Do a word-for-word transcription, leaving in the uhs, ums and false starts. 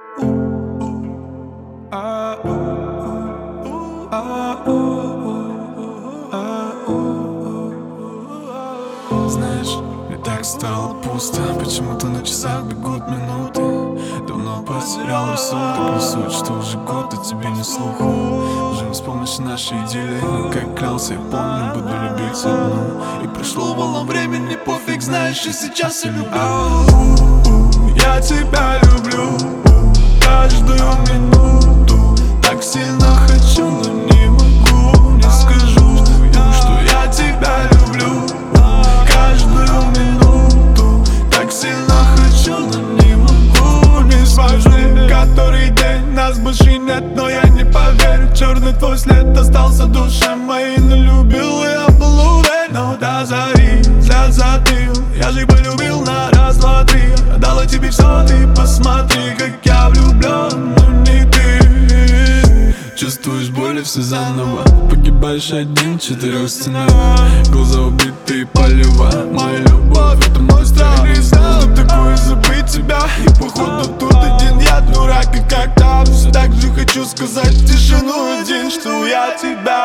Знаешь, мне так стало пусто, почему-то на часах бегут минуты. Давно потерял рассудок, не суть, что уже год, а тебе не слуха. Уже не вспомнишь наши идиллии, но как клялся, я помню, буду любить одну. И прошло волна времени, пофиг, знаешь, и сейчас я люблю. Я тебя люблю каждую минуту, так сильно хочу, но не могу, не скажу, что я тебя люблю каждую минуту, так сильно хочу, но не могу, не скажу. Который день, нас больше нет, но я не поверю. Черный твой след остался в душе моей, но любил я был уверен. Но до зари взгляд затыл, я же полюбил на раз, два, три. Отдала тебе все, ты посмотри, как я влюблен, но не ты. Чувствуешь боль и все заново, погибаешь один в четырех стенах. Глаза убитые полева, моя любовь, это мой страх. Не знал, что такое забыть тебя, и походу тут один я дурак. И как-то все так же хочу сказать в тишину один, что я тебя